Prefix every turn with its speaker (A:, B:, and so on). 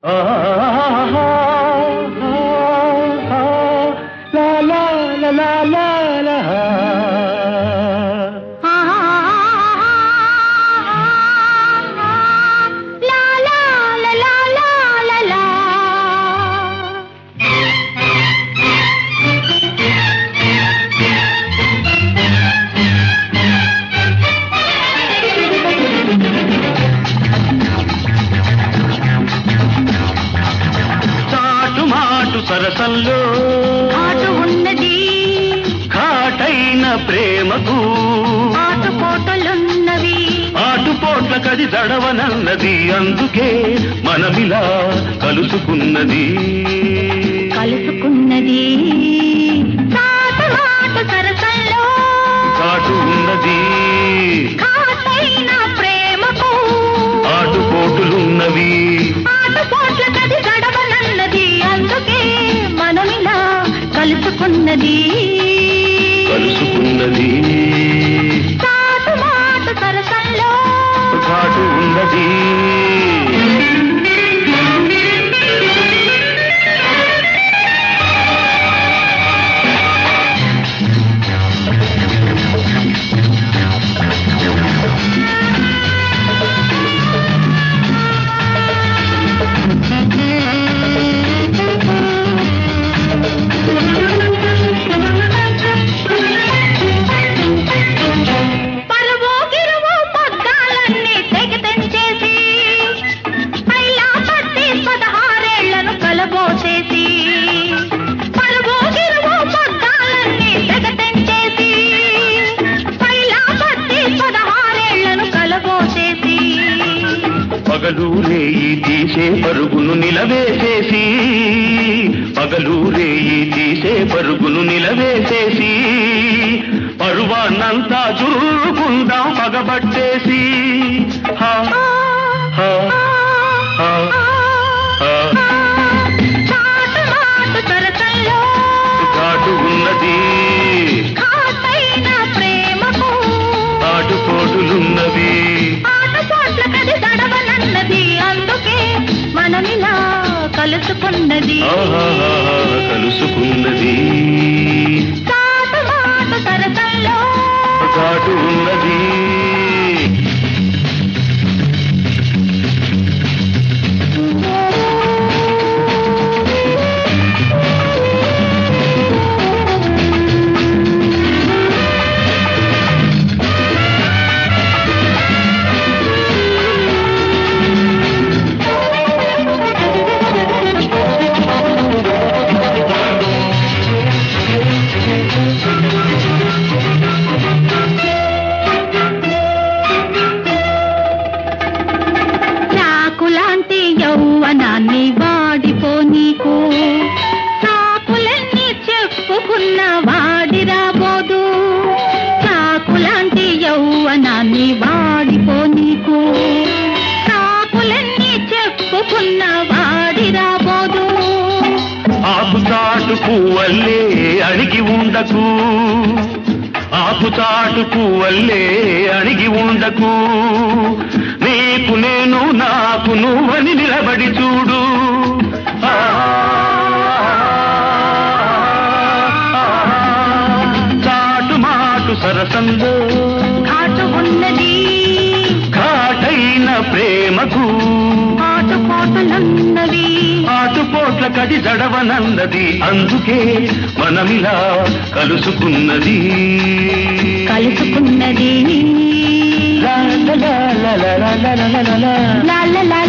A: సరసంలో
B: ఆటు ఉన్నది
A: ఘాటైన ప్రేమకు
B: ఆటుపోటలున్నవి
A: ఆటుపోట్ల కది దడవనన్నది అందుకే మనమిలా కలుసుకున్నది
B: ఆటు సరసంలో
A: ఘాటు ఉన్నది
B: ఘాటైన ప్రేమకు
A: ఆటుపోటులున్నవి
B: ఆటుపోట్ల కది దడవనన్నది అందుకే మనమిలా కలుసుకున్నది మాట సరసంలో
A: ఘాటు ఉన్నది పగలూరేయి తీసే పరుగును నిలవేసేసి పగలూరేయి తీసే పరుగును నిలవేసేసి పరువాన్నంతా చురుకుందాం పగబట్టేసి ఘాటు ఉన్నది ఆటుపోటులున్నవి
B: మనమిలా కలుసుకున్నది మాట సరసంలో
A: ఘాటు ఉన్నది
B: యౌవనాన్ని వాడిపోనీకు చాకులన్నీ చెప్పుకున్న వాడి రాబోదు చాకులాంటి యౌవనాన్ని వాడిపోనీకు చాకులన్నీ చెప్పుకున్న వాడి రాబోదు
A: ఆపుచాటు పువ్వల్లే అణిగి ఉండకు ఆపుచాటు పువ్వల్లే అణిగి ఉండకు నీకు నేను నాకు నువ్వని నిలబడి చూడు చాటు మాటు సరసంలో
B: ఘాటు ఉన్నది
A: ఘాటైన ప్రేమకు
B: ఆటుపోటులున్నవి
A: ఆటుపోట్ల కది జడవనన్నది అందుకే మనమిలా కలుసుకున్నది
B: లా లా లా లా లా లా లా లా లా లా